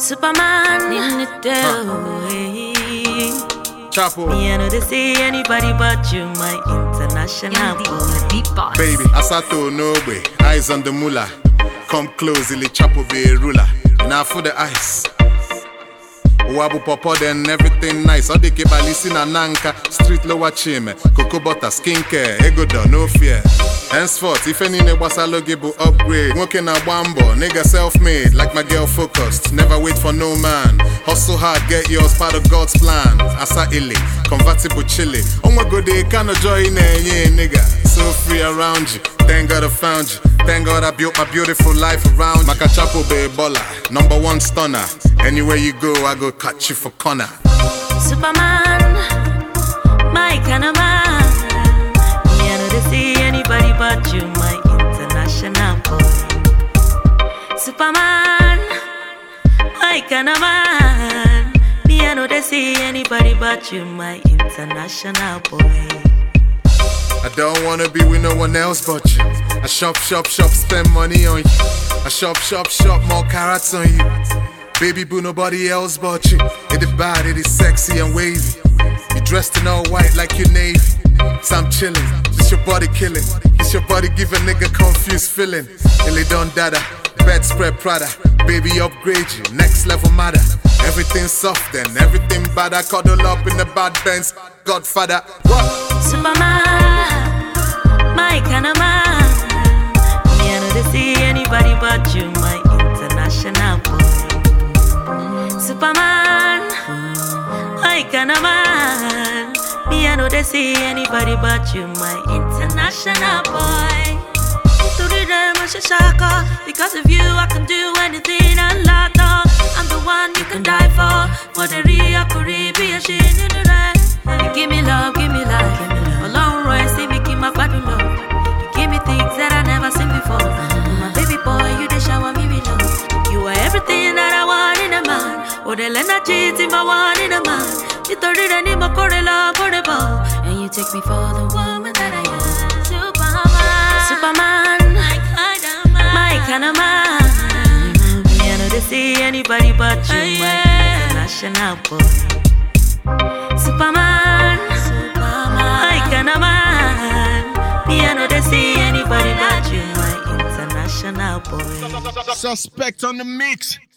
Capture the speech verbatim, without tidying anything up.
Superman in the day. Chapo. Me, I know they see anybody but you, my international boy. Baby, Asato no way. Eyes on the mullah. Come close, ili Chapo be a ruler. Now for the ice. Wabu popo then everything nice. Odike balisi na nanka. Street lower chime. Cocoa butter, skincare. Ego do, no fear. Henceforth, if any ne wasalo gibu upgrade. Working a wambo, nigga self-made. Like my girl focused. Never wait for no man. Hustle hard, get yours, part of God's plan. Asa illy, convertible chili. Oh my god, they kinda joy in there, yeah, nigga. So free around you. Thank God I found you. Thank God I built my beautiful life around you. Maka Chapo be baller, number one stunner. Anywhere you go, I go catch you for corner. Superman, my kind of man. Me, I know they see anybody but you, my international boy. Superman, my kind of man. Me, I know they see anybody but you, my international boy. I don't wanna be with no one else but you. I shop, shop, shop, spend money on you. I shop, shop, shop, more carrots on you. Baby boo, nobody else but you. It is bad, it is sexy and wavy. You dressed in all white like you Navy. So I'm chilling, it's your body killing. It's your body give a nigga confused feeling. Illy done dada, bedspread Prada. Baby upgrade you, next level matter. Everything soft and everything bad. I cuddle up in the bad Benz, Godfather. What? Superman, my kind of man. Me, I know they see anybody but you, my international boy. Superman, my kind of man. Me, I know they see anybody but you, my international boy. Because of you, I can do anything and lot of. I'm the one you can die for. For the real Caribbean shit in the right. You give me love, give me life. Along road, see me keep my body love. You give me things that I never seen before. My baby boy, you they shower me with love. You are everything that I want in a man. Oh, they let not cheat if I want in a man. You throw it and my core love for the ball. And you take me for the woman that I am. Superman, Superman, my kind of man, my kind of man. Me, I know they see anybody but you, oh, yeah. My international boy. Superman, Superman, my kind of man. Me, I know they see anybody but you, my international boy. Suspect on the mix.